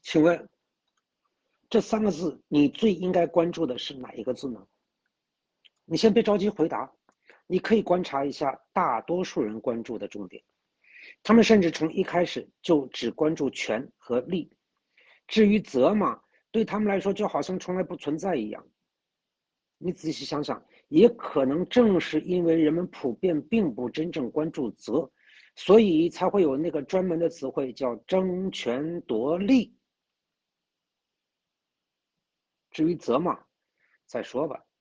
请问这三个字你最应该关注的是哪一个字呢？你先别着急回答，你可以观察一下大多数人关注的重点，他们甚至从一开始就只关注权和利，至于责嘛，对他们来说就好像从来不存在一样。你仔细想想，也可能正是因为人们普遍并不真正关注责，所以才会有那个专门的词汇叫争权夺利。至于责嘛，再说吧，